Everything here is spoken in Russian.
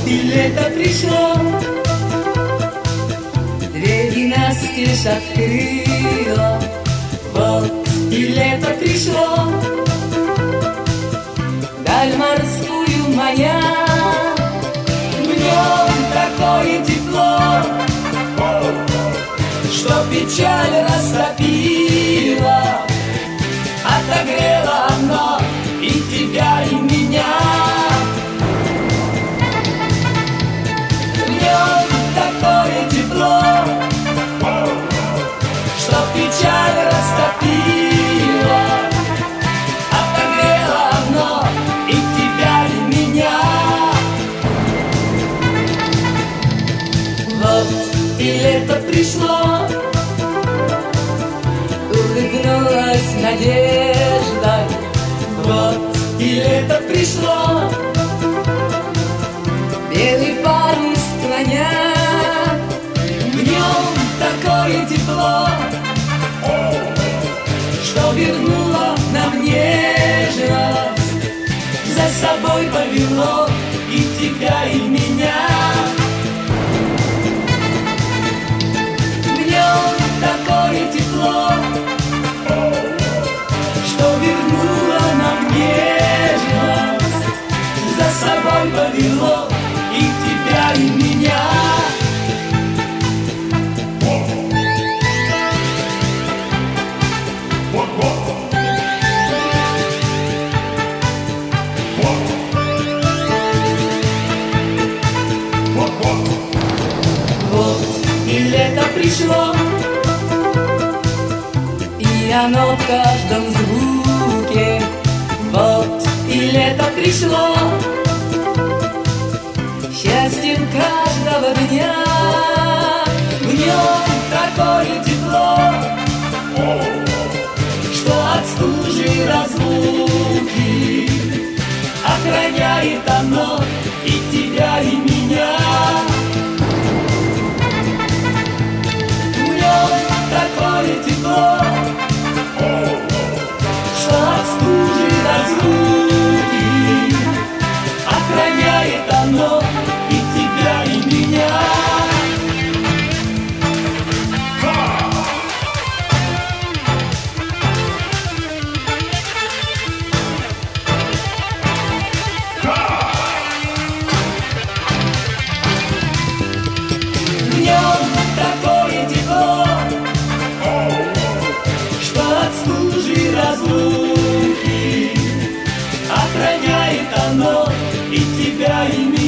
и лето пришло, двери настежь открыла. Вот и лето пришло, даль морскую маня, в нем такое тепло, что печаль растопила, отогрело оно и тебя, и меня. В нем такое тепло, что печаль растопила, отогрело оно и тебя, и меня. Вот и лето пришло, улыбнулась надежда. Вот и лето пришло, белый парус склоня, в нем такое тепло, что вернуло нам нежность, за собой повело и тебя, и меня. В нем такое тепло, что вернуло нам нежность, за собой повело и тебя, и меня. Вот и лето пришло, и оно в каждом звуке. Вот и лето пришло, счастьем каждого дня. В нем такое тепло, что от стужи разлуки охраняет оно и тебя, и меня. В нем такое тепло, что от стужи разлуки охраняет оно и тебя, и меня. В нем такое тепло, что от стужи разлуки охраняет оно и тебя, и меня.